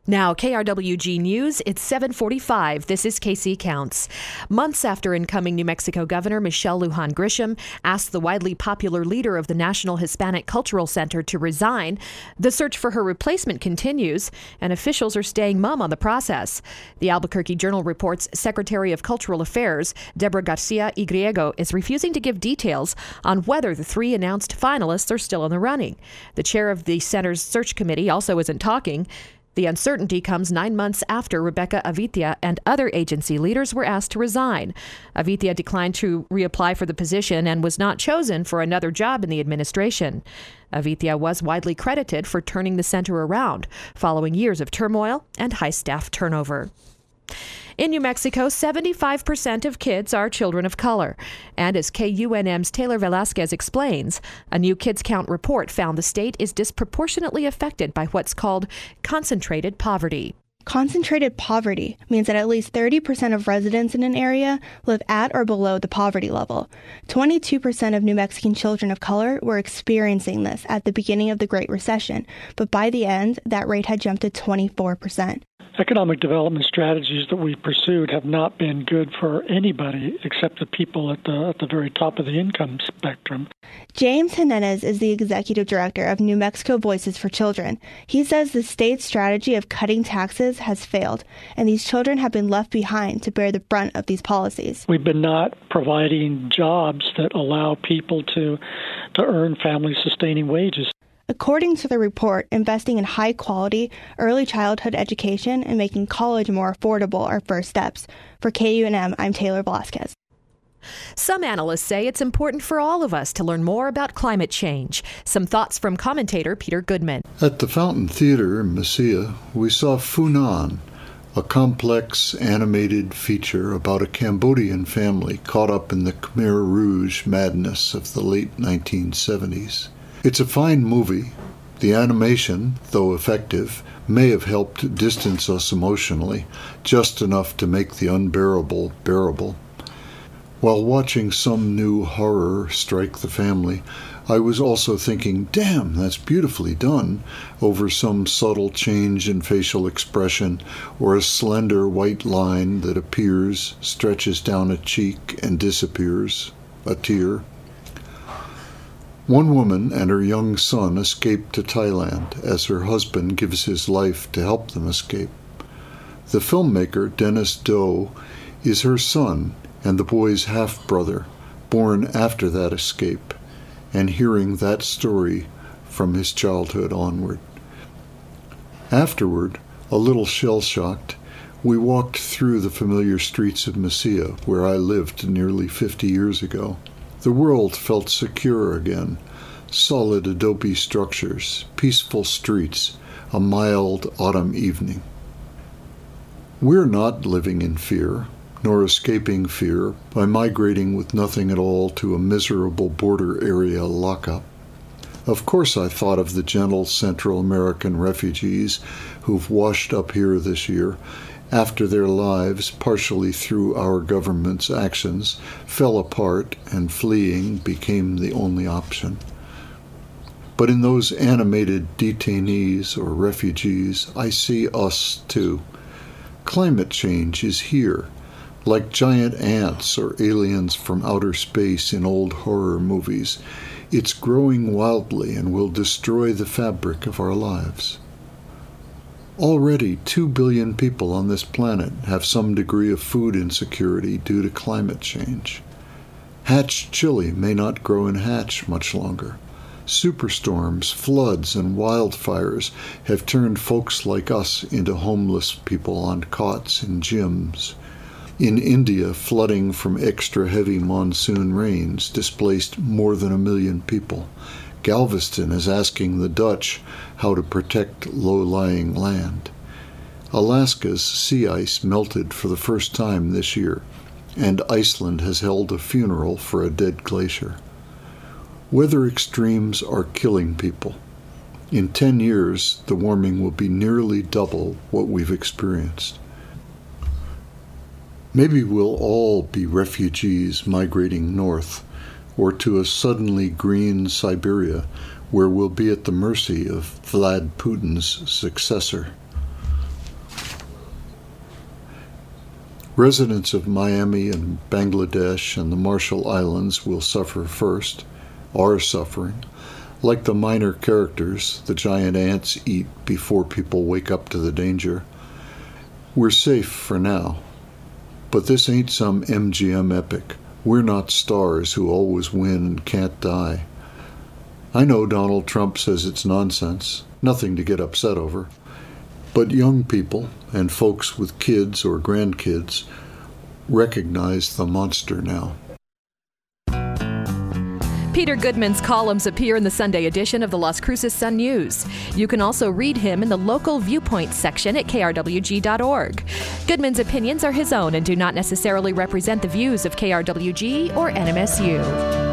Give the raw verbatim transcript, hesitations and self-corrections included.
Now, K R W G News, it's seven forty-five. This is K C Counts. Months after incoming New Mexico Governor Michelle Lujan Grisham asked the widely popular leader of the National Hispanic Cultural Center to resign, the search for her replacement continues, and officials are staying mum on the process. The Albuquerque Journal reports Secretary of Cultural Affairs, Deborah Garcia y Griego, is refusing to give details on whether the three announced finalists are still in the running. The chair of the center's search committee also isn't talking. The uncertainty comes nine months after Rebecca Avitia and other agency leaders were asked to resign. Avitia declined to reapply for the position and was not chosen for another job in the administration. Avitia was widely credited for turning the center around, following years of turmoil and high staff turnover. In New Mexico, seventy-five percent of kids are children of color. And as K U N M's Taylor Velasquez explains, a new Kids Count report found the state is disproportionately affected by what's called concentrated poverty. Concentrated poverty means that at least thirty percent of residents in an area live at or below the poverty level. twenty-two percent of New Mexican children of color were experiencing this at the beginning of the Great Recession, but by the end, that rate had jumped to twenty-four percent. Economic development strategies that we pursued have not been good for anybody except the people at the at the very top of the income spectrum. James Jimenez is the executive director of New Mexico Voices for Children. He says the state's strategy of cutting taxes has failed, and these children have been left behind to bear the brunt of these policies. We've been not providing jobs that allow people to to earn family-sustaining wages. According to the report, investing in high-quality early childhood education and making college more affordable are first steps. For K U N M, I'm Taylor Velasquez. Some analysts say it's important for all of us to learn more about climate change. Some thoughts from commentator Peter Goodman. At the Fountain Theater in Mesilla, we saw Funan, a complex animated feature about a Cambodian family caught up in the Khmer Rouge madness of the late nineteen seventies. It's a fine movie. The animation, though effective, may have helped distance us emotionally, just enough to make the unbearable bearable. While watching some new horror strike the family, I was also thinking, damn, that's beautifully done, over some subtle change in facial expression or a slender white line that appears, stretches down a cheek, and disappears, a tear. One woman and her young son escape to Thailand as her husband gives his life to help them escape. The filmmaker, Dennis Do, is her son and the boy's half-brother, born after that escape, and hearing that story from his childhood onward. Afterward, a little shell-shocked, we walked through the familiar streets of Mesilla, where I lived nearly fifty years ago. The world felt secure again. Solid adobe structures, peaceful streets, a mild autumn evening. We're not living in fear, nor escaping fear by migrating with nothing at all to a miserable border area lockup. Of course I thought of the gentle Central American refugees who've washed up here this year, after their lives, partially through our government's actions, fell apart and fleeing became the only option. But in those animated detainees or refugees, I see us too. Climate change is here, like giant ants or aliens from outer space in old horror movies. It's growing wildly and will destroy the fabric of our lives. Already, two billion people on this planet have some degree of food insecurity due to climate change. Hatch chili may not grow in Hatch much longer. Superstorms, floods, and wildfires have turned folks like us into homeless people on cots in gyms. In India, flooding from extra heavy monsoon rains displaced more than a million people. Galveston is asking the Dutch how to protect low-lying land. Alaska's sea ice melted for the first time this year, and Iceland has held a funeral for a dead glacier. Weather extremes are killing people. In ten years, the warming will be nearly double what we've experienced. Maybe we'll all be refugees migrating north, or to a suddenly green Siberia, where we'll be at the mercy of Vlad Putin's successor. Residents of Miami and Bangladesh and the Marshall Islands will suffer first, are suffering. Like the minor characters, the giant ants eat before people wake up to the danger. We're safe for now. But this ain't some M G M epic. We're not stars who always win and can't die. I know Donald Trump says it's nonsense, nothing to get upset over. But young people and folks with kids or grandkids recognize the monster now. Peter Goodman's columns appear in the Sunday edition of the Las Cruces Sun News. You can also read him in the local viewpoints section at K R W G dot org. Goodman's opinions are his own and do not necessarily represent the views of K R W G or N M S U.